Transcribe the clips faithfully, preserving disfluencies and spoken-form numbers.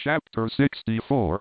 Chapter sixty-four.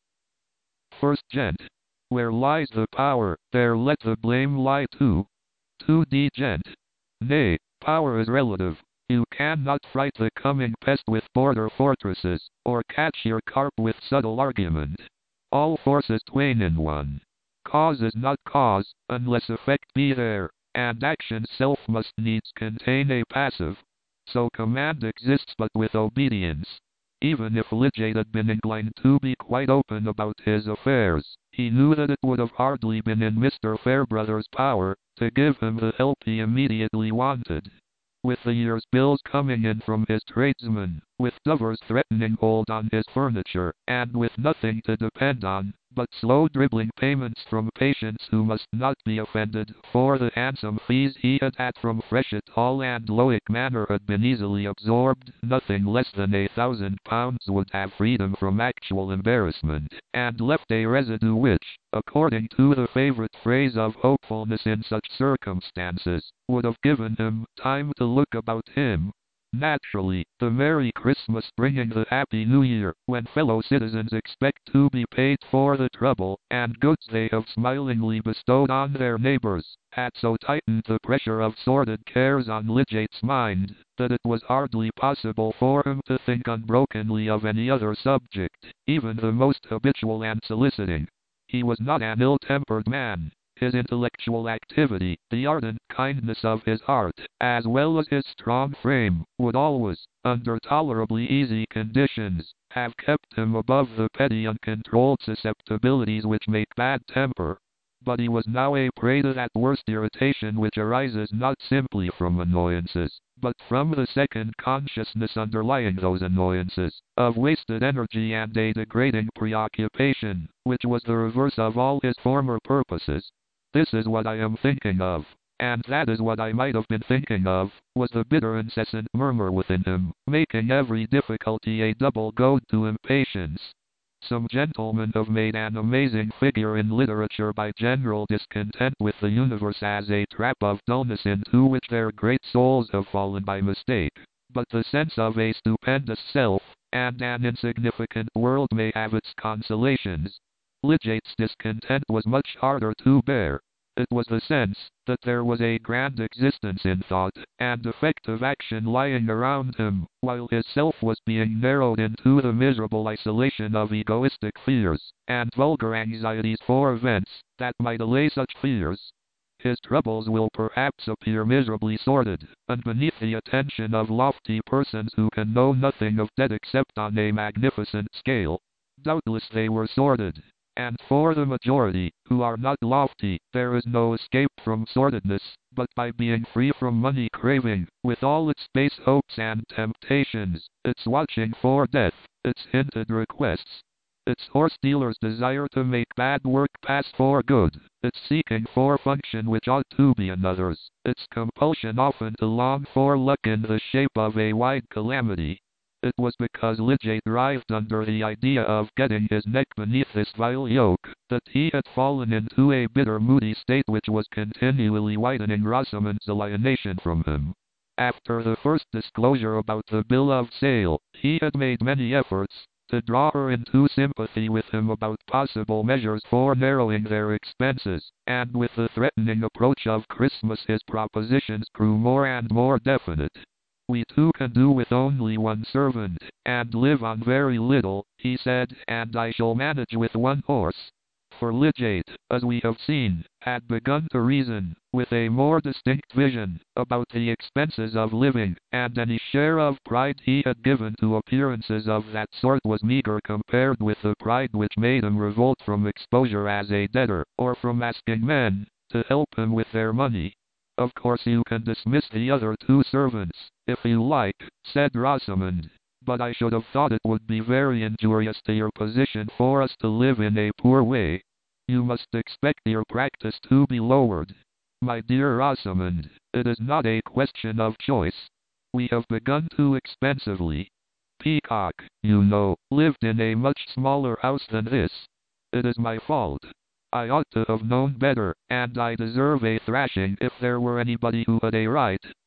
First Gent. Where lies the power, there let the blame lie too. two D Gent. Nay, power is relative. You cannot fright the coming pest with border fortresses, or catch your carp with subtle argument. All force is twain in one. Cause is not cause, unless effect be there, and action's self must needs contain a passive. So command exists but with obedience. Even if Lydgate had been inclined to be quite open about his affairs, he knew that it would have hardly been in Mister Fairbrother's power to give him the help he immediately wanted. With the year's bills coming in from his tradesmen, with Dovers threatening hold on his furniture, and with nothing to depend on but slow dribbling payments from patients who must not be offended, for the handsome fees he had had from Freshitt Hall and Lowick Manor had been easily absorbed, nothing less than a thousand pounds would have freed him from actual embarrassment, and left a residue which, according to the favourite phrase of hopefulness in such circumstances, would have given him time to look about him. Naturally, the Merry Christmas bringing the Happy New Year, when fellow citizens expect to be paid for the trouble and goods they have smilingly bestowed on their neighbours, had so tightened the pressure of sordid cares on Lydgate's mind, that it was hardly possible for him to think unbrokenly of any other subject, even the most habitual and soliciting. He was not an ill-tempered man. His intellectual activity, the ardent kindness of his heart, as well as his strong frame, would always, under tolerably easy conditions, have kept him above the petty uncontrolled susceptibilities which make bad temper. But he was now a prey to that worst irritation which arises not simply from annoyances, but from the second consciousness underlying those annoyances, of wasted energy and a degrading preoccupation, which was the reverse of all his former purposes. This is what I am thinking of, and that is what I might have been thinking of, was the bitter incessant murmur within him, making every difficulty a double goad to impatience. Some gentlemen have made an amazing figure in literature by general discontent with the universe as a trap of dullness into which their great souls have fallen by mistake, but the sense of a stupendous self, and an insignificant world may have its consolations. Lydgate's discontent was much harder to bear. It was the sense that there was a grand existence in thought and effective action lying around him, while his self was being narrowed into the miserable isolation of egoistic fears, and vulgar anxieties for events that might allay such fears. His troubles will perhaps appear miserably sordid, and beneath the attention of lofty persons who can know nothing of debt except on a magnificent scale. Doubtless they were sordid. And for the majority, who are not lofty, there is no escape from sordidness, but by being free from money craving, with all its base hopes and temptations, its watching for death, its hinted requests, its horse dealer's desire to make bad work pass for good, its seeking for function which ought to be another's, its compulsion often to long for luck in the shape of a wide calamity. It was because Lydgate writhed under the idea of getting his neck beneath this vile yoke, that he had fallen into a bitter moody state which was continually widening Rosamond's alienation from him. After the first disclosure about the bill of sale, he had made many efforts to draw her into sympathy with him about possible measures for narrowing their expenses, and with the threatening approach of Christmas his propositions grew more and more definite. We two can do with only one servant, and live on very little, he said, and I shall manage with one horse. For Lydgate, as we have seen, had begun to reason, with a more distinct vision, about the expenses of living, and any share of pride he had given to appearances of that sort was meagre compared with the pride which made him revolt from exposure as a debtor, or from asking men to help him with their money. Of course you can dismiss the other two servants, if you like, said Rosamond, but I should have thought it would be very injurious to your position for us to live in a poor way. You must expect your practice to be lowered. My dear Rosamond, it is not a question of choice. We have begun too expensively. Peacock, you know, lived in a much smaller house than this. It is my fault. I ought to have known better, and I deserve a thrashing if there were anybody who had a right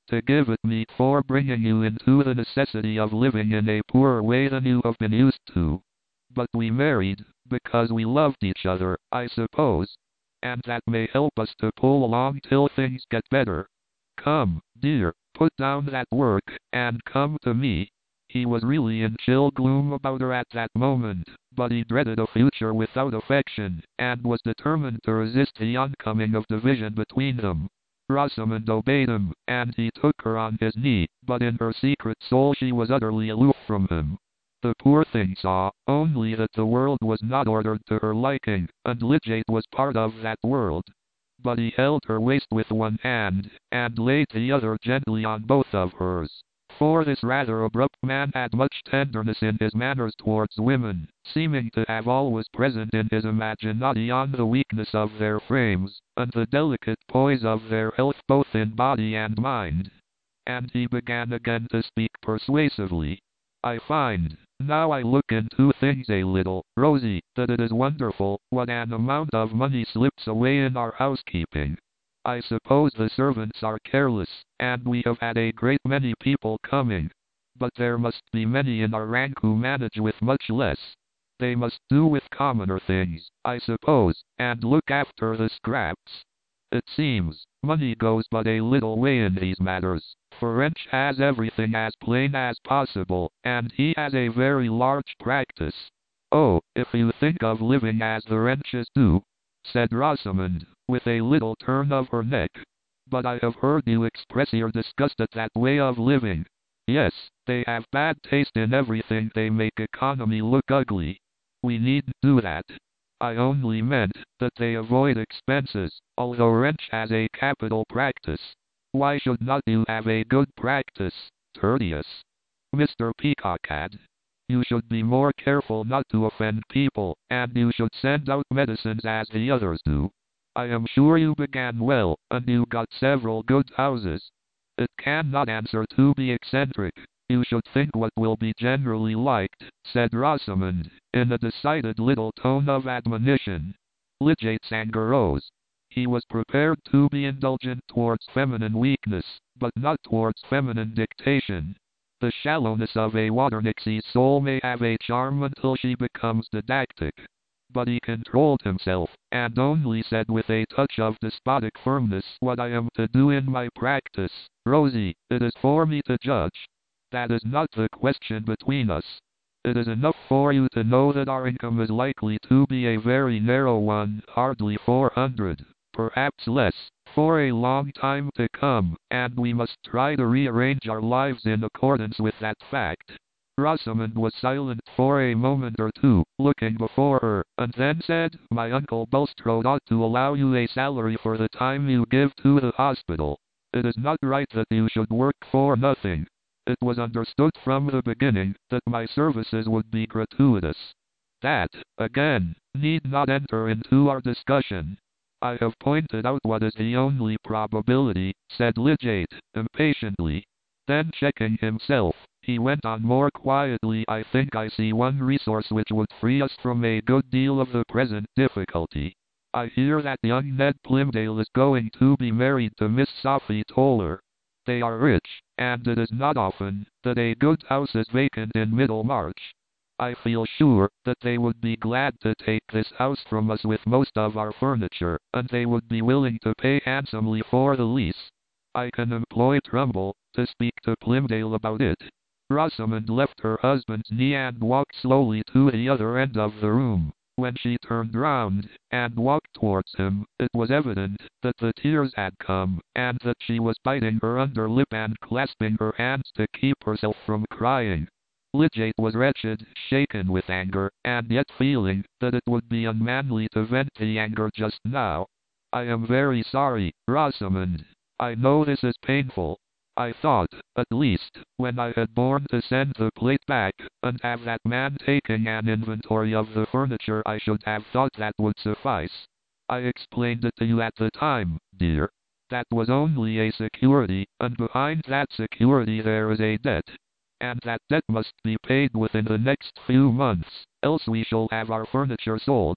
to give it me for bringing you into the necessity of living in a poorer way than you have been used to. But we married, because we loved each other, I suppose, and that may help us to pull along till things get better. Come, dear, put down that work, and come to me." He was really in chill gloom about her at that moment, but he dreaded a future without affection, and was determined to resist the oncoming of division between them. Rosamond obeyed him, and he took her on his knee, but in her secret soul she was utterly aloof from him. The poor thing saw only that the world was not ordered to her liking, and Lydgate was part of that world. But he held her waist with one hand, and laid the other gently on both of hers. For this rather abrupt man had much tenderness in his manners towards women, seeming to have always present in his imagination the weakness of their frames, and the delicate poise of their health both in body and mind. And he began again to speak persuasively. "I find, now I look into things a little, Rosie, that it is wonderful what an amount of money slips away in our housekeeping. I suppose the servants are careless, and we have had a great many people coming. But there must be many in our rank who manage with much less. They must do with commoner things, I suppose, and look after the scraps. It seems, money goes but a little way in these matters, for Wrench has everything as plain as possible, and he has a very large practice." "Oh, if you think of living as the Wrenches do," said Rosamond, with a little turn of her neck. "But I have heard you express your disgust at that way of living." "Yes, they have bad taste in everything. They make economy look ugly." "We needn't do that. I only meant that they avoid expenses, although Wrench has a capital practice. Why should not you have a good practice, Tertius?" Mister Peacock had. "You should be more careful not to offend people, and you should send out medicines as the others do. I am sure you began well, and you got several good houses. It cannot answer to be eccentric. You should think what will be generally liked," said Rosamond, in a decided little tone of admonition. Lydgate's anger rose. He was prepared to be indulgent towards feminine weakness, but not towards feminine dictation. The shallowness of a Waternixi's soul may have a charm until she becomes didactic. But he controlled himself, and only said with a touch of despotic firmness, "What I am to do in my practice, Rosie, it is for me to judge. That is not the question between us. It is enough for you to know that our income is likely to be a very narrow one, hardly four hundred, perhaps less, for a long time to come, and we must try to rearrange our lives in accordance with that fact." Rosamond was silent for a moment or two, looking before her, and then said, "My Uncle Bulstrode ought to allow you a salary for the time you give to the hospital. It is not right that you should work for nothing. It was understood from the beginning that my services would be gratuitous. That, again, need not enter into our discussion. I have pointed out what is the only probability," said Lydgate, impatiently. Then checking himself, he went on more quietly, "I think I see one resource which would free us from a good deal of the present difficulty. I hear that young Ned Plymdale is going to be married to Miss Sophie Toller. They are rich, and it is not often that a good house is vacant in Middlemarch. I feel sure that they would be glad to take this house from us with most of our furniture, and they would be willing to pay handsomely for the lease. I can employ Trumbull to speak to Plymdale about it." Rosamond left her husband's knee and walked slowly to the other end of the room. When she turned round, and walked towards him, it was evident that the tears had come, and that she was biting her under lip and clasping her hands to keep herself from crying. Lydgate was wretched, shaken with anger, and yet feeling that it would be unmanly to vent the anger just now. "I am very sorry, Rosamond. I know this is painful. I thought, at least, when I had borne to send the plate back, and have that man taking an inventory of the furniture, I should have thought that would suffice. I explained it to you at the time, dear. That was only a security, and behind that security there is a debt. And that debt must be paid within the next few months, else we shall have our furniture sold.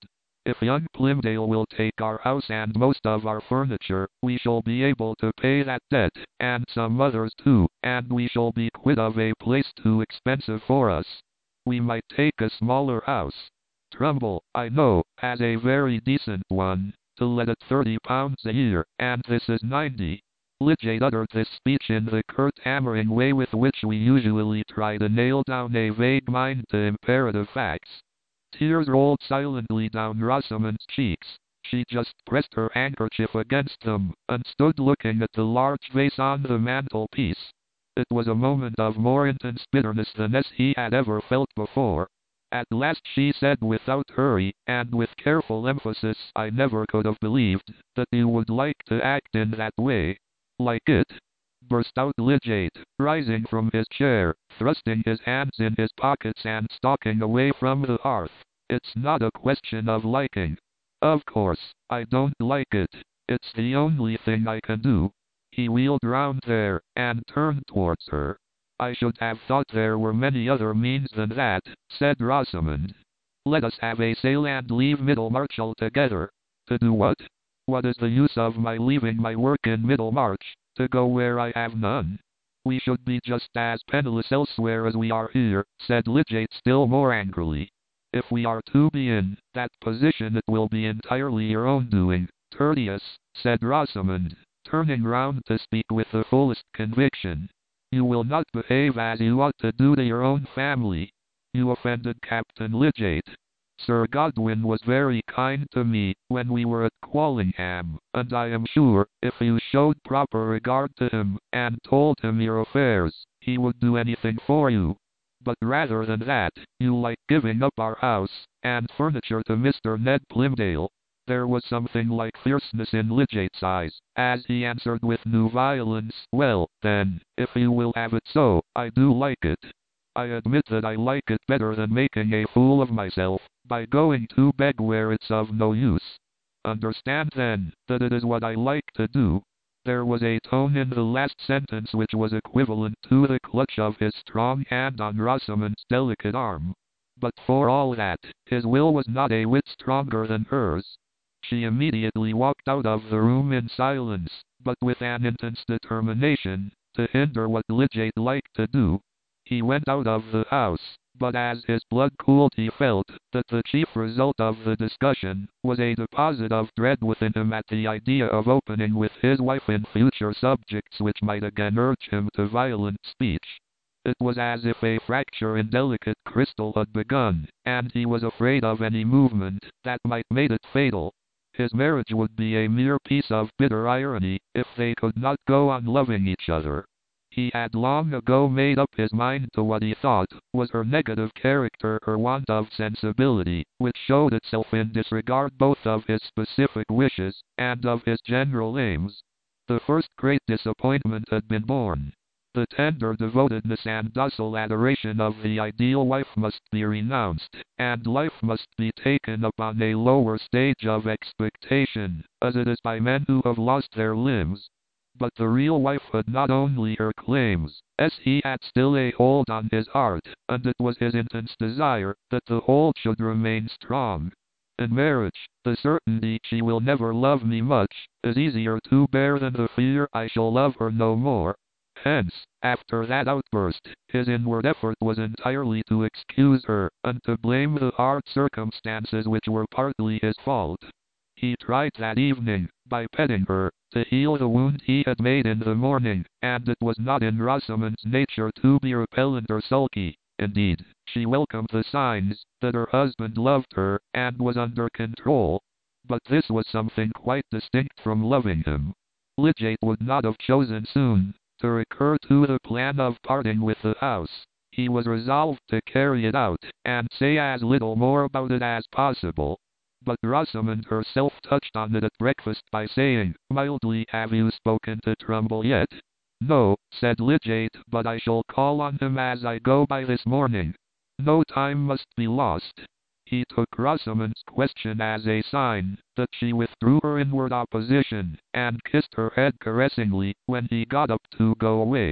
If young Plymdale will take our house and most of our furniture, we shall be able to pay that debt, and some others too, and we shall be quit of a place too expensive for us. We might take a smaller house. Trumbull, I know, has a very decent one, to let at thirty pounds a year, and this is ninety. Lydgate uttered this speech in the curt hammering way with which we usually try to nail down a vague mind to imperative facts. Tears rolled silently down Rosamond's cheeks. She just pressed her handkerchief against them, and stood looking at the large vase on the mantelpiece. It was a moment of more intense bitterness than as he had ever felt before. At last she said without hurry, and with careful emphasis, I never could have believed that you would like to act in that way. Like it? Burst out Lydgate, rising from his chair, thrusting his hands in his pockets and stalking away from the hearth. It's not a question of liking. Of course, I don't like it. It's the only thing I can do. He wheeled round there, and turned towards her. I should have thought there were many other means than that, said Rosamond. Let us have a sale and leave Middlemarch altogether. To do what? What is the use of my leaving my work in Middlemarch, to go where I have none? We should be just as penniless elsewhere as we are here, said Lydgate still more angrily. If we are to be in that position, it will be entirely your own doing, Tertius, said Rosamond, turning round to speak with the fullest conviction. You will not behave as you ought to do to your own family. You offended Captain Lydgate. Sir Godwin was very kind to me when we were at Quallingham, and I am sure, if you showed proper regard to him, and told him your affairs, he would do anything for you. But rather than that, you like giving up our house and furniture to Mister Ned Plymdale. There was something like fierceness in Lydgate's eyes, as he answered with new violence, well, then, if you will have it so, I do like it. I admit that I like it better than making a fool of myself, by going to beg where it's of no use. Understand then, that it is what I like to do. There was a tone in the last sentence which was equivalent to the clutch of his strong hand on Rosamond's delicate arm. But for all that, his will was not a whit stronger than hers. She immediately walked out of the room in silence, but with an intense determination to hinder what Lydgate liked to do. He went out of the house, but as his blood cooled he felt that the chief result of the discussion was a deposit of dread within him at the idea of opening with his wife in future subjects which might again urge him to violent speech. It was as if a fracture in delicate crystal had begun, and he was afraid of any movement that might make it fatal. His marriage would be a mere piece of bitter irony if they could not go on loving each other. He had long ago made up his mind to what he thought was her negative character, her want of sensibility, which showed itself in disregard both of his specific wishes and of his general aims. The first great disappointment had been borne. The tender devotedness and docile adoration of the ideal wife must be renounced, and life must be taken up on a lower stage of expectation, as it is by men who have lost their limbs. But the real wife had not only her claims, as he had still a hold on his heart, and it was his intense desire that the hold should remain strong. In marriage, the certainty she will never love me much is easier to bear than the fear I shall love her no more. Hence, after that outburst, his inward effort was entirely to excuse her, and to blame the hard circumstances which were partly his fault. He tried that evening, by petting her, to heal the wound he had made in the morning, and it was not in Rosamond's nature to be repellent or sulky. Indeed, she welcomed the signs that her husband loved her, and was under control. But this was something quite distinct from loving him. Lydgate would not have chosen soon to recur to the plan of parting with the house. He was resolved to carry it out, and say as little more about it as possible. But Rosamond herself touched on it at breakfast by saying, mildly, have you spoken to Trumbull yet? No, said Lydgate, but I shall call on him as I go by this morning. No time must be lost. He took Rosamond's question as a sign that she withdrew her inward opposition, and kissed her head caressingly when he got up to go away.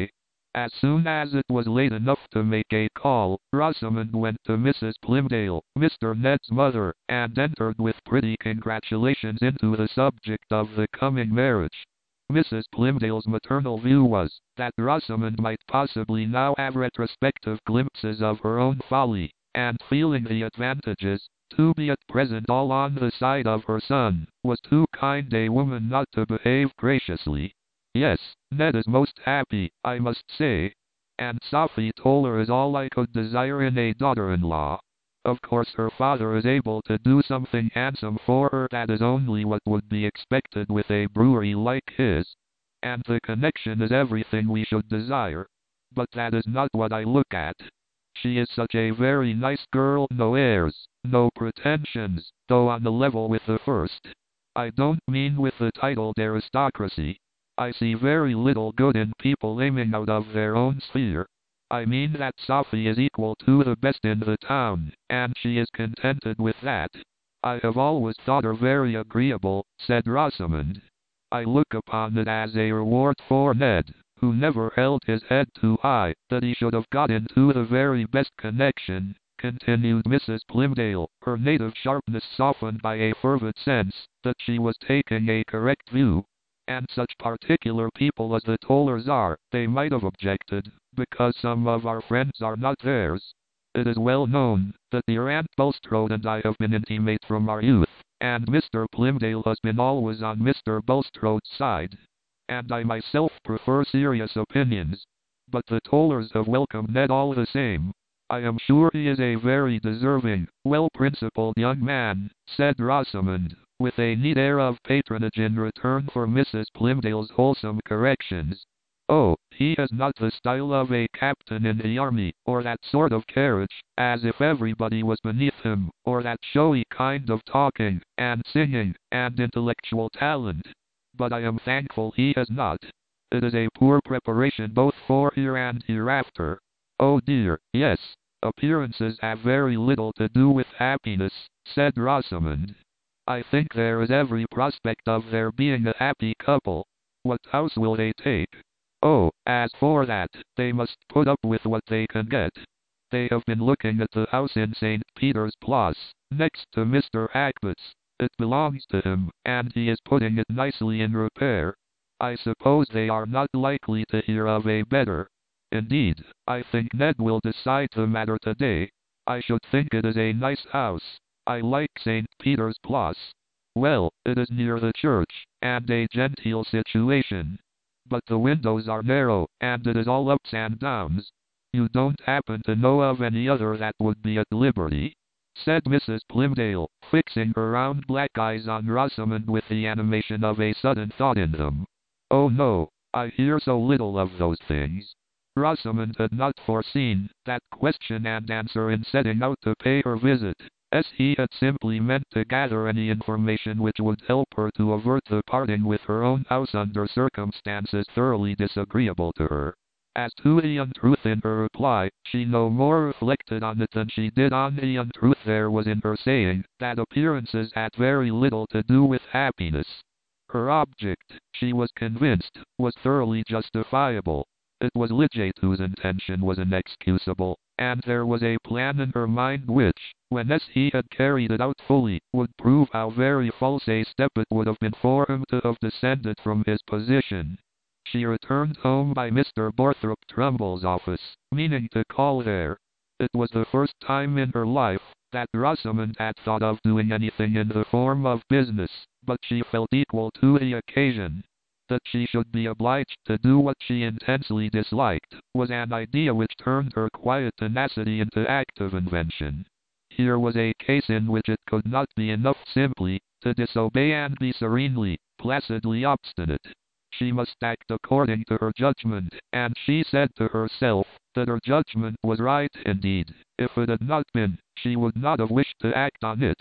As soon as it was late enough to make a call, Rosamond went to Missus Plymdale, Mister Ned's mother, and entered with pretty congratulations into the subject of the coming marriage. Missus Plymdale's maternal view was, that Rosamond might possibly now have retrospective glimpses of her own folly, and feeling the advantages, to be at present all on the side of her son, was too kind a woman not to behave graciously. Yes, Ned is most happy, I must say. And Sophie Toller is all I could desire in a daughter-in-law. Of course her father is able to do something handsome for her, that is only what would be expected with a brewery like his. And the connection is everything we should desire. But that is not what I look at. She is such a very nice girl, no airs, no pretensions, though on the level with the first. I don't mean with the titled aristocracy. I see very little good in people aiming out of their own sphere. I mean that Sophie is equal to the best in the town, and she is contented with that. I have always thought her very agreeable, said Rosamond. I look upon it as a reward for Ned, who never held his head too high, that he should have got into the very best connection, continued Missus Plymdale, her native sharpness softened by a fervid sense that she was taking a correct view. And such particular people as the Tollers are, they might have objected, because some of our friends are not theirs. It is well known that your Aunt Bulstrode and I have been intimate from our youth, and Mister Plymdale has been always on Mister Bulstrode's side. And I myself prefer serious opinions. But the Tollers have welcomed Ned all the same. I am sure he is a very deserving, well-principled young man, said Rosamond, with a neat air of patronage in return for Missus Plymdale's wholesome corrections. Oh, he has not the style of a captain in the army, or that sort of carriage, as if everybody was beneath him, or that showy kind of talking, and singing, and intellectual talent. But I am thankful he has not. It is a poor preparation both for here and hereafter. Oh dear, yes, appearances have very little to do with happiness, said Rosamond. I think there is every prospect of their being a happy couple. What house will they take? Oh, as for that, they must put up with what they can get. They have been looking at the house in Saint Peter's Place, next to Mister Hackbutt's. It belongs to him, and he is putting it nicely in repair. I suppose they are not likely to hear of a better. Indeed, I think Ned will decide the matter today. I should think it is a nice house. I like Saint Peter's Place. Well, it is near the church, and a genteel situation. But the windows are narrow, and it is all ups and downs. You don't happen to know of any other that would be at liberty? Said Missus Plymdale, fixing her round black eyes on Rosamond with the animation of a sudden thought in them. Oh no, I hear so little of those things. Rosamond had not foreseen that question and answer in setting out to pay her visit, as he had simply meant to gather any information which would help her to avert the parting with her own house under circumstances thoroughly disagreeable to her. As to the untruth in her reply, she no more reflected on it than she did on the untruth there was in her saying that appearances had very little to do with happiness. Her object, she was convinced, was thoroughly justifiable. It was Lidgate whose intention was inexcusable, and there was a plan in her mind which, when as he had carried it out fully, would prove how very false a step it would have been for him to have descended from his position. She returned home by Mister Borthrop Trumble's office, meaning to call there. It was the first time in her life that Rosamond had thought of doing anything in the form of business, but she felt equal to the occasion. That she should be obliged to do what she intensely disliked, was an idea which turned her quiet tenacity into active invention. Here was a case in which it could not be enough simply to disobey and be serenely, placidly obstinate. She must act according to her judgment, and she said to herself that her judgment was right indeed. If it had not been, she would not have wished to act on it.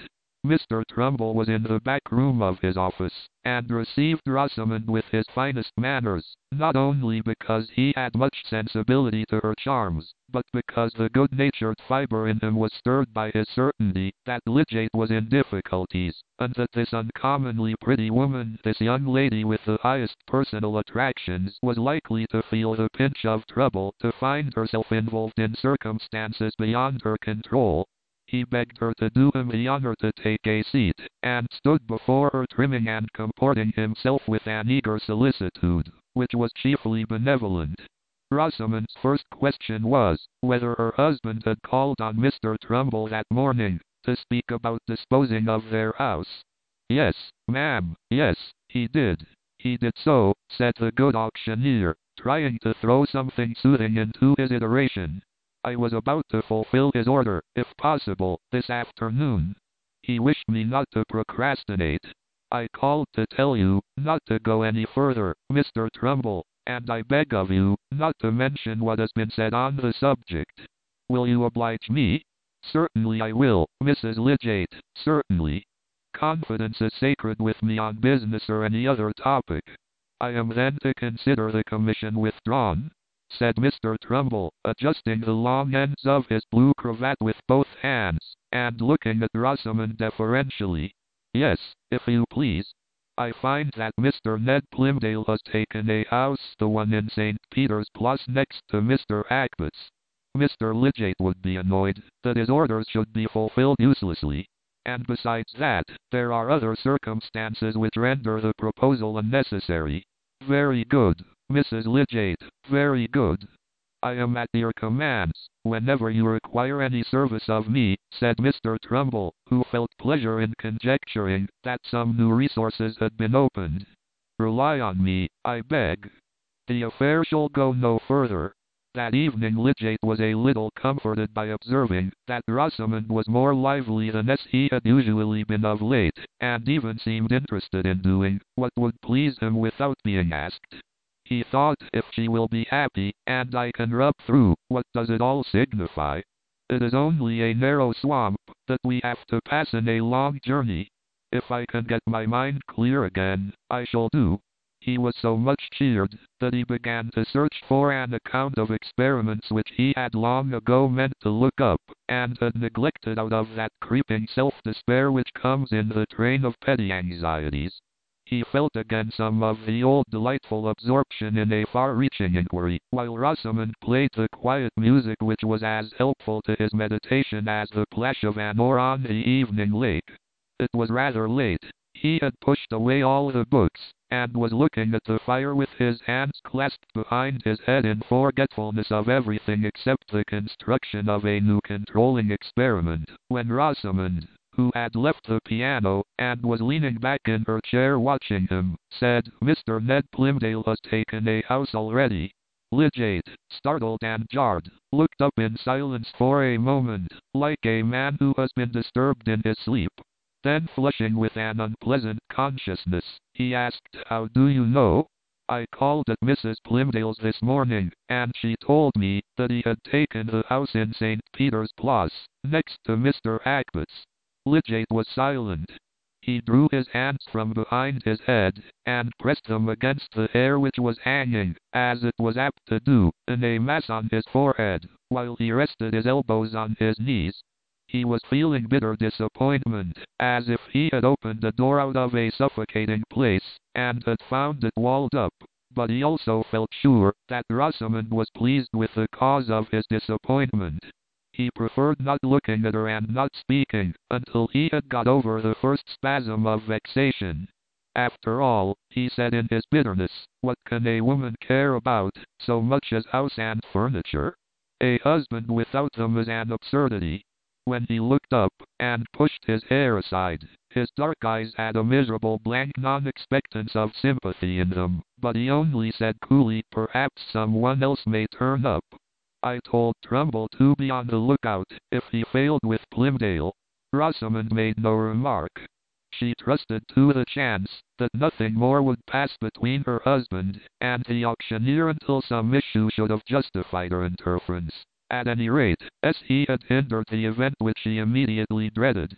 Mister Trumbull was in the back room of his office, and received Rosamond with his finest manners, not only because he had much sensibility to her charms, but because the good-natured fibre in him was stirred by his certainty that Lydgate was in difficulties, and that this uncommonly pretty woman, this young lady with the highest personal attractions, was likely to feel the pinch of trouble, to find herself involved in circumstances beyond her control. He begged her to do him the honor to take a seat, and stood before her trimming and comporting himself with an eager solicitude, which was chiefly benevolent. Rosamond's first question was, whether her husband had called on Mister Trumbull that morning, to speak about disposing of their house. Yes, ma'am, yes, he did. He did so, said the good auctioneer, trying to throw something soothing into his iteration. I was about to fulfill his order, if possible, this afternoon. He wished me not to procrastinate. I called to tell you not to go any further, Mister Trumbull, and I beg of you not to mention what has been said on the subject. Will you oblige me? Certainly I will, Missus Lydgate, certainly. Confidence is sacred with me on business or any other topic. I am then to consider the commission withdrawn? Said Mister Trumbull, adjusting the long ends of his blue cravat with both hands, and looking at Rosamond deferentially. Yes, if you please. I find that Mister Ned Plymdale has taken a house, the one in Saint Peter's Place next to Mister Hackbutt's. Mister Lydgate would be annoyed that his orders should be fulfilled uselessly, and besides that, there are other circumstances which render the proposal unnecessary. Very good, Missus Lydgate, very good. I am at your commands, whenever you require any service of me, said Mister Trumbull, who felt pleasure in conjecturing that some new resources had been opened. Rely on me, I beg. The affair shall go no further. That evening Lydgate was a little comforted by observing that Rosamond was more lively than as he had usually been of late, and even seemed interested in doing what would please him without being asked. He thought, if she will be happy, and I can rub through, what does it all signify? It is only a narrow swamp that we have to pass in a long journey. If I can get my mind clear again, I shall do. He was so much cheered that he began to search for an account of experiments which he had long ago meant to look up, and had neglected out of that creeping self-despair which comes in the train of petty anxieties. He felt again some of the old delightful absorption in a far-reaching inquiry, while Rosamond played the quiet music which was as helpful to his meditation as the plash of an oar on the evening lake. It was rather late. He had pushed away all the books, and was looking at the fire with his hands clasped behind his head in forgetfulness of everything except the construction of a new controlling experiment, when Rosamond, who had left the piano, and was leaning back in her chair watching him, said, Mister Ned Plymdale has taken a house already. Lydgate, startled and jarred, looked up in silence for a moment, like a man who has been disturbed in his sleep. Then, flushing with an unpleasant consciousness, he asked, How do you know? I called at Missus Plymdale's this morning, and she told me that he had taken the house in Saint Peter's Place, next to Mister Hackbutt's. Lydgate was silent. He drew his hands from behind his head, and pressed them against the hair which was hanging, as it was apt to do, in a mass on his forehead, while he rested his elbows on his knees. He was feeling bitter disappointment, as if he had opened a door out of a suffocating place, and had found it walled up, but he also felt sure that Rosamond was pleased with the cause of his disappointment. He preferred not looking at her and not speaking, until he had got over the first spasm of vexation. After all, he said in his bitterness, what can a woman care about so much as house and furniture? A husband without them is an absurdity. When he looked up, and pushed his hair aside, his dark eyes had a miserable blank non-expectance of sympathy in them, but he only said coolly, perhaps someone else may turn up. I told Trumbull to be on the lookout, if he failed with Plymdale. Rosamond made no remark. She trusted to the chance that nothing more would pass between her husband and the auctioneer until some issue should have justified her interference, at any rate, as he had hindered the event which she immediately dreaded.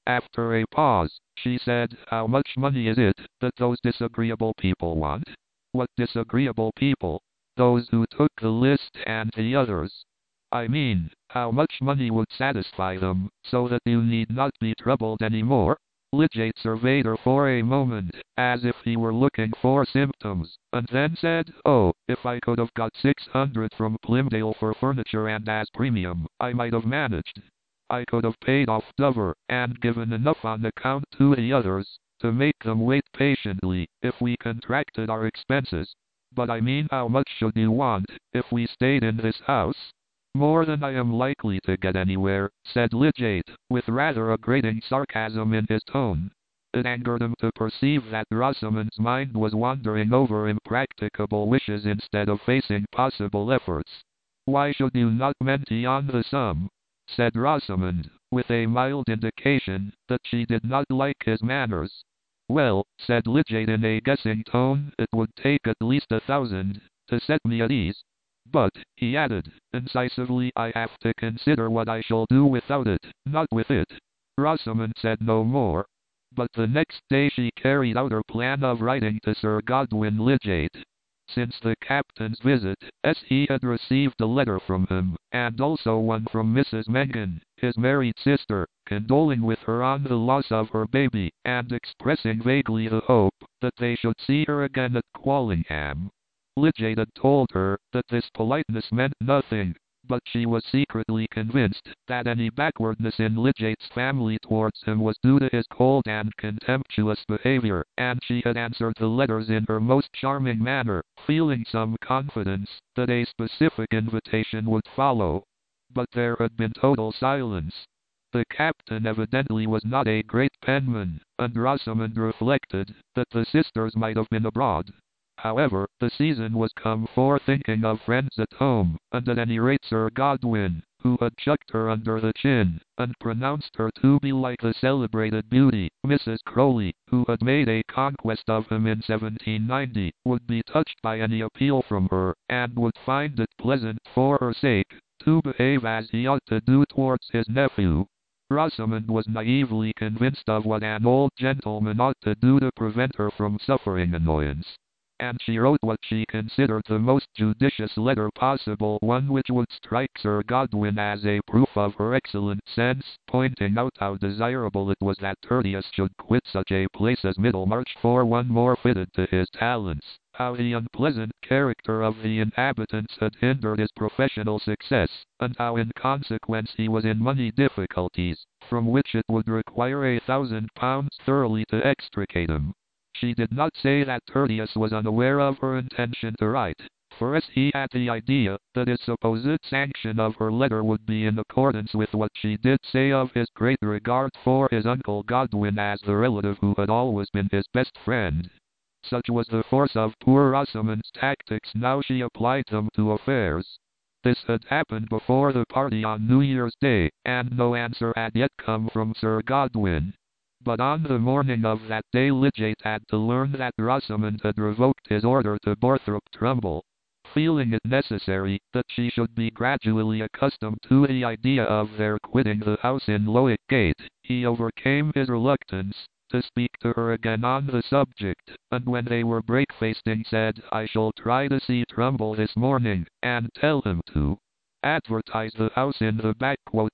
After a pause, she said, "How much money is it that those disagreeable people want?" "What disagreeable people?" "Those who took the list and the others. I mean, how much money would satisfy them, so that you need not be troubled any more?" Lydgate surveyed her for a moment, as if he were looking for symptoms, and then said, "Oh, if I could have got six hundred from Plymdale for furniture and as premium, I might have managed. I could have paid off Dover, and given enough on account to the others, to make them wait patiently, if we contracted our expenses. But I mean, how much should you want, if we stayed in this house?" "More than I am likely to get anywhere," said Lydgate, with rather a grating sarcasm in his tone. It angered him to perceive that Rosamond's mind was wandering over impracticable wishes instead of facing possible efforts. "Why should you not mention on the sum?" said Rosamond, with a mild indication that she did not like his manners. "Well," said Lydgate in a guessing tone, "it would take at least a thousand, to set me at ease. But," he added, incisively, "I have to consider what I shall do without it, not with it." Rosamond said no more, but the next day she carried out her plan of writing to Sir Godwin Lydgate. Since the captain's visit, as he had received a letter from him, and also one from Missus Mengan, his married sister, condoling with her on the loss of her baby, and expressing vaguely the hope that they should see her again at Quallingham. Lydgate had told her that this politeness meant nothing, but she was secretly convinced that any backwardness in Lydgate's family towards him was due to his cold and contemptuous behavior, and she had answered the letters in her most charming manner, feeling some confidence that a specific invitation would follow. But there had been total silence. The captain evidently was not a great penman, and Rosamond reflected that the sisters might have been abroad. However, the season was come for thinking of friends at home, and at any rate Sir Godwin, who had chucked her under the chin, and pronounced her to be like the celebrated beauty, Missus Crowley, who had made a conquest of him in seventeen ninety, would be touched by any appeal from her, and would find it pleasant for her sake to behave as he ought to do towards his nephew. Rosamond was naively convinced of what an old gentleman ought to do to prevent her from suffering annoyance, and she wrote what she considered the most judicious letter possible, one which would strike Sir Godwin as a proof of her excellent sense, pointing out how desirable it was that Tertius should quit such a place as Middlemarch for one more fitted to his talents, how the unpleasant character of the inhabitants had hindered his professional success, and how in consequence he was in money difficulties, from which it would require a thousand pounds thoroughly to extricate him. She did not say that Tertius was unaware of her intention to write, for as he had the idea that his supposed sanction of her letter would be in accordance with what she did say of his great regard for his uncle Godwin as the relative who had always been his best friend. Such was the force of poor Rosamond's tactics now she applied them to affairs. This had happened before the party on New Year's Day, and no answer had yet come from Sir Godwin. But on the morning of that day Lydgate had to learn that Rosamond had revoked his order to Borthrop Trumbull. Feeling it necessary that she should be gradually accustomed to the idea of their quitting the house in Lowick Gate, he overcame his reluctance to speak to her again on the subject, and when they were breakfasting said, "I shall try to see Trumbull this morning, and tell him to advertise the house in the backquote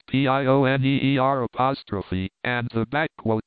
pioneer apostrophe, and the backquote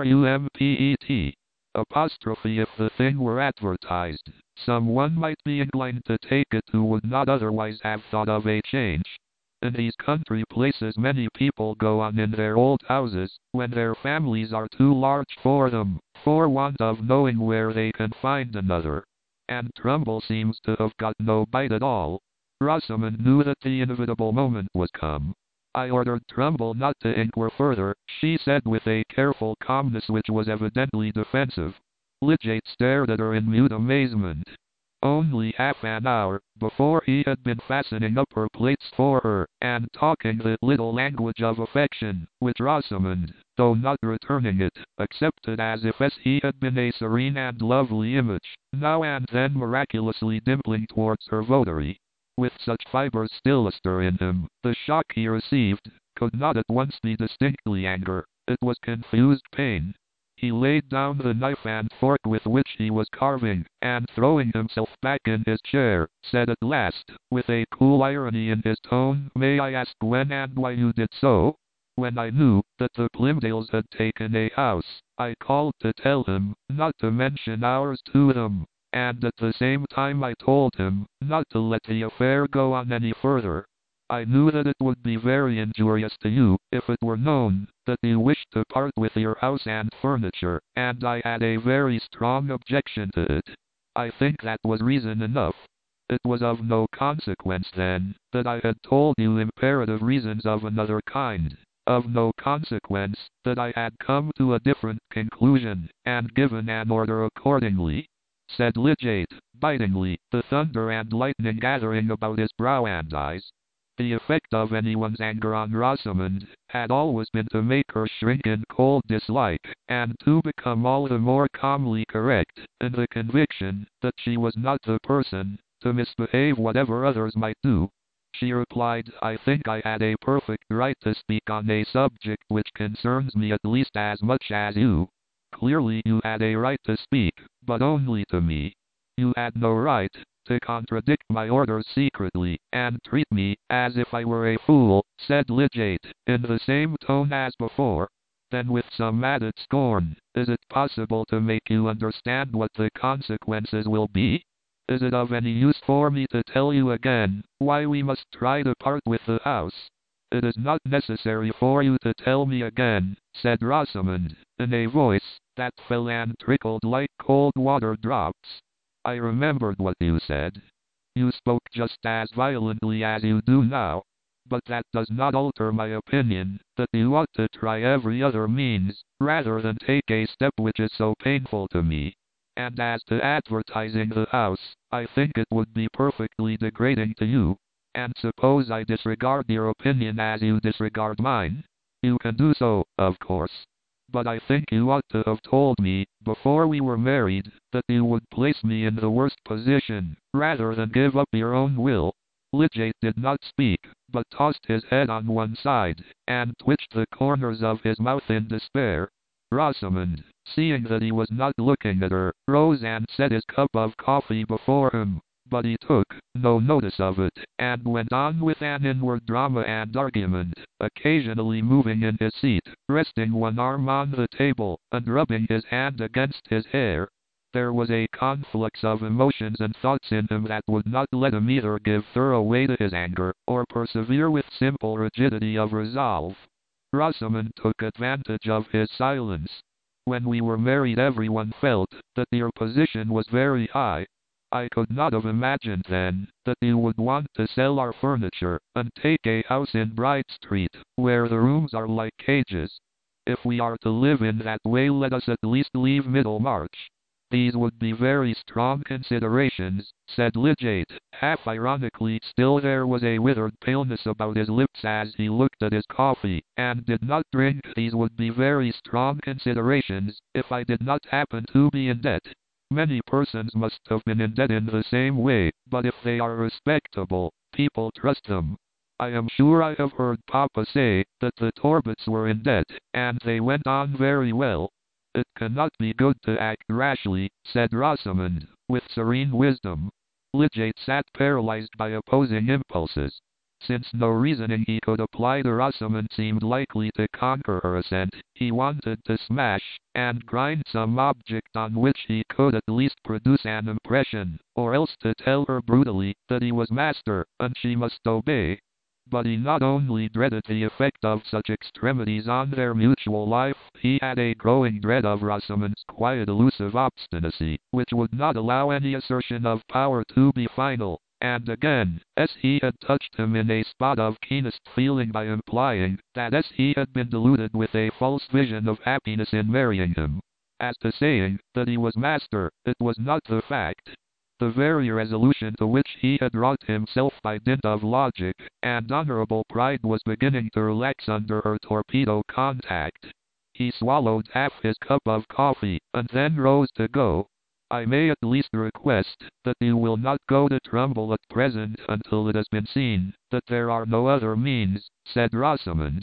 trumpet apostrophe if the thing were advertised. Someone might be inclined to take it who would not otherwise have thought of a change. In these country places many people go on in their old houses, when their families are too large for them, for want of knowing where they can find another. And Trumbull seems to have got no bite at all." Rosamond knew that the inevitable moment was come. "I ordered Trumbull not to inquire further," she said with a careful calmness which was evidently defensive. Lydgate stared at her in mute amazement. Only half an hour before he had been fastening up her plates for her, and talking the little language of affection, which Rosamond, though not returning it, accepted as if as he had been a serene and lovely image, now and then miraculously dimpling towards her votary. With such fibers still astir in him, the shock he received could not at once be distinctly anger, It was confused pain. He laid down the knife and fork with which he was carving, and throwing himself back in his chair, said at last, with a cool irony in his tone, "May I ask when and why you did so?" "When I knew that the Plymdales had taken a house, I called to tell him not to mention ours to them, and at the same time I told him not to let the affair go on any further. I knew that it would be very injurious to you if it were known that you wished to part with your house and furniture, and I had a very strong objection to it. I think that was reason enough. It was of no consequence then that I had told you imperative reasons of another kind. Of no consequence that I had come to a different conclusion, and given an order accordingly," said Lydgate, bitingly, the thunder and lightning gathering about his brow and eyes. The effect of anyone's anger on Rosamond had always been to make her shrink in cold dislike, and to become all the more calmly correct in the conviction that she was not the person to misbehave whatever others might do. She replied, "I think I had a perfect right to speak on a subject which concerns me at least as much as you. Clearly you had a right to speak, but only to me. You had no right to contradict my orders secretly, and treat me as if I were a fool," said Lydgate, in the same tone as before. Then with some added scorn, "Is it possible to make you understand what the consequences will be? Is it of any use for me to tell you again why we must try to part with the house?" "It is not necessary for you to tell me again," said Rosamond, in a voice that fell and trickled like cold water drops. "I remembered what you said. You spoke just as violently as you do now. But that does not alter my opinion that you ought to try every other means, rather than take a step which is so painful to me. And as to advertising the house, I think it would be perfectly degrading to you. And suppose I disregard your opinion as you disregard mine? You can do so, of course. But I think you ought to have told me, before we were married, that you would place me in the worst position, rather than give up your own will." Lydgate did not speak, but tossed his head on one side, and twitched the corners of his mouth in despair. Rosamond, seeing that he was not looking at her, rose and set his cup of coffee before him, but he took no notice of it, and went on with an inward drama and argument, occasionally moving in his seat, resting one arm on the table, and rubbing his hand against his hair. There was a conflux of emotions and thoughts in him that would not let him either give thorough way to his anger, or persevere with simple rigidity of resolve. Rosamond took advantage of his silence. "When we were married everyone felt that your position was very high. I could not have imagined then that you would want to sell our furniture, and take a house in Bride Street, where the rooms are like cages. If we are to live in that way, let us at least leave Middlemarch." "These would be very strong considerations," said Lydgate, half ironically. Still there was a withered paleness about his lips as he looked at his coffee, and did not drink. "These would be very strong considerations, if I did not happen to be in debt. Many persons must have been in debt in the same way, but if they are respectable, people trust them. I am sure I have heard Papa say that the Torbets were in debt, and they went on very well." "It cannot be good to act rashly," said Rosamond, with serene wisdom. Lydgate sat paralyzed by opposing impulses. Since no reasoning he could apply to Rosamond seemed likely to conquer her assent, he wanted to smash and grind some object on which he could at least produce an impression, or else to tell her brutally that he was master, and she must obey. But he not only dreaded the effect of such extremities on their mutual life, he had a growing dread of Rosamond's quiet elusive obstinacy, which would not allow any assertion of power to be final. And again, as he had touched him in a spot of keenest feeling by implying that as he had been deluded with a false vision of happiness in marrying him. As to saying that he was master, it was not the fact. The very resolution to which he had wrought himself by dint of logic and honorable pride was beginning to relax under her torpedo contact. He swallowed half his cup of coffee, and then rose to go. "I may at least request that you will not go to Trumbull at present until it has been seen that there are no other means," said Rosamond.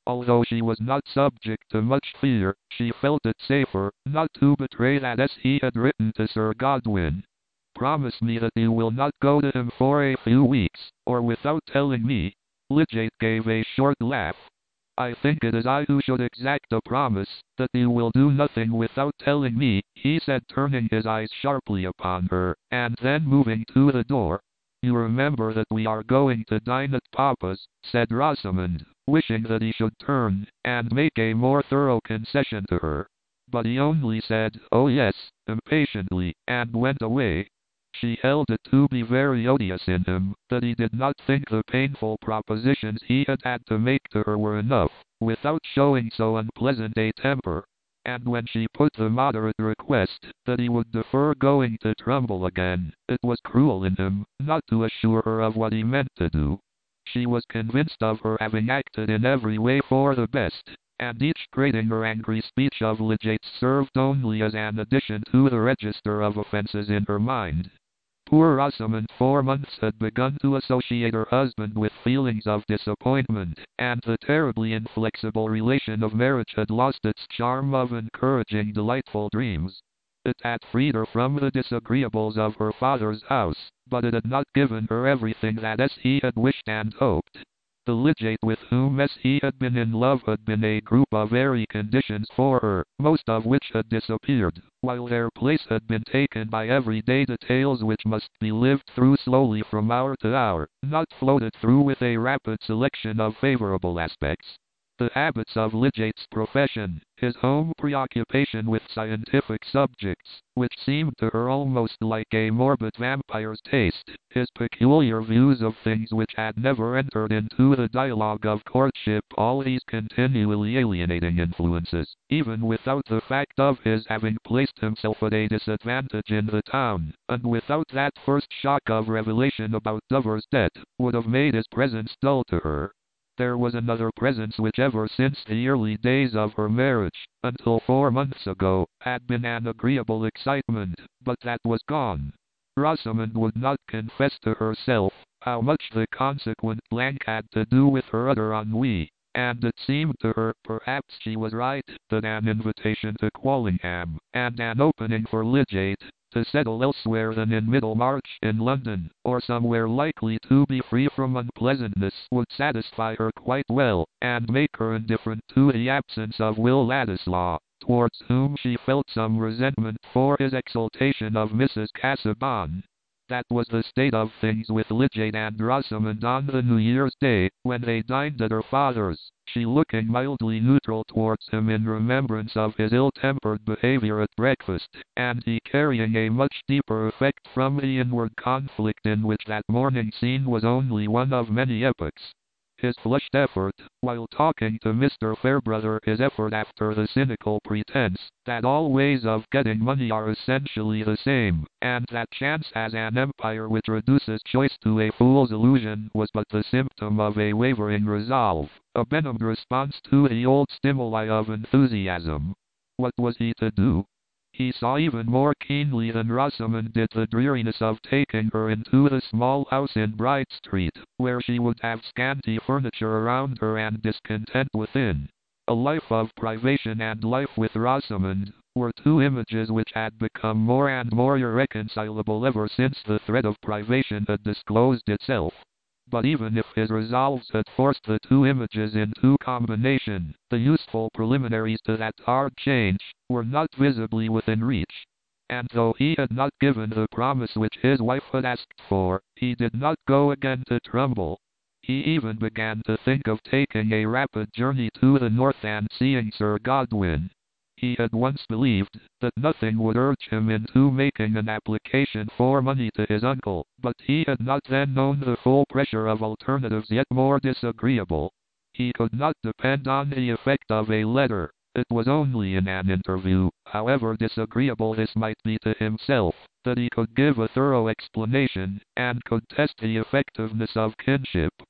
Although she was not subject to much fear, she felt it safer not to betray that as he had written to Sir Godwin. "Promise me that you will not go to him for a few weeks, or without telling me." Lydgate gave a short laugh. "I think it is I who should exact a promise, that you will do nothing without telling me," he said, turning his eyes sharply upon her, and then moving to the door. "You remember that we are going to dine at Papa's," said Rosamond, wishing that he should turn, and make a more thorough concession to her. But he only said, "Oh yes," impatiently, and went away. She held it to be very odious in him, that he did not think the painful propositions he had had to make to her were enough, without showing so unpleasant a temper. And when she put the moderate request, that he would defer going to Trumbull again, it was cruel in him, not to assure her of what he meant to do. She was convinced of her having acted in every way for the best, and each grating or angry speech of Lydgate's served only as an addition to the register of offences in her mind. Poor Rosamond for months had begun to associate her husband with feelings of disappointment, and the terribly inflexible relation of marriage had lost its charm of encouraging delightful dreams. It had freed her from the disagreeables of her father's house, but it had not given her everything that as he had wished and hoped. The Lydgate with whom as he had been in love had been a group of very conditions for her, most of which had disappeared, while their place had been taken by everyday details which must be lived through slowly from hour to hour, not floated through with a rapid selection of favorable aspects. The habits of Lydgate's profession, his home preoccupation with scientific subjects, which seemed to her almost like a morbid vampire's taste, his peculiar views of things which had never entered into the dialogue of courtship, all these continually alienating influences, even without the fact of his having placed himself at a disadvantage in the town, and without that first shock of revelation about Dover's debt, would have made his presence dull to her. There was another presence which ever since the early days of her marriage, until four months ago, had been an agreeable excitement, but that was gone. Rosamond would not confess to herself how much the consequent blank had to do with her utter ennui, and it seemed to her, perhaps she was right, that an invitation to Quallingham, and an opening for Lydgate to settle elsewhere than in Middlemarch in London, or somewhere likely to be free from unpleasantness, would satisfy her quite well, and make her indifferent to the absence of Will Ladislaw, towards whom she felt some resentment for his exaltation of Missus Casaubon. That was the state of things with Lydgate and Rosamond on the New Year's Day, when they dined at her father's, she looking mildly neutral towards him in remembrance of his ill-tempered behavior at breakfast, and he carrying a much deeper effect from the inward conflict in which that morning scene was only one of many epochs. His flushed effort, while talking to Mister Fairbrother, his effort after the cynical pretense that all ways of getting money are essentially the same, and that chance has an empire which reduces choice to a fool's illusion, was but the symptom of a wavering resolve, a benumbed response to the old stimuli of enthusiasm. What was he to do? He saw even more keenly than Rosamond did the dreariness of taking her into the small house in Bright Street, where she would have scanty furniture around her and discontent within. A life of privation and life with Rosamond were two images which had become more and more irreconcilable ever since the threat of privation had disclosed itself. But even if his resolves had forced the two images into combination, the useful preliminaries to that hard change were not visibly within reach. And though he had not given the promise which his wife had asked for, he did not go again to Trumbull. He even began to think of taking a rapid journey to the north and seeing Sir Godwin. He had once believed that nothing would urge him into making an application for money to his uncle, but he had not then known the full pressure of alternatives yet more disagreeable. He could not depend on the effect of a letter. It was only in an interview, however disagreeable this might be to himself, that he could give a thorough explanation, and could test the effectiveness of kinship.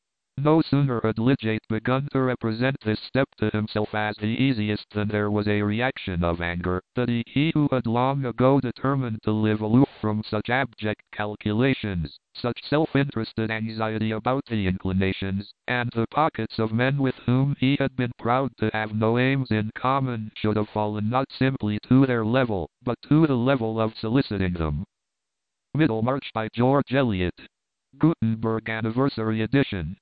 No sooner had Lydgate begun to represent this step to himself as the easiest than there was a reaction of anger, that he, he who had long ago determined to live aloof from such abject calculations, such self-interested anxiety about the inclinations and the pockets of men with whom he had been proud to have no aims in common, should have fallen not simply to their level, but to the level of soliciting them. Middlemarch by George Eliot. Gutenberg Anniversary Edition.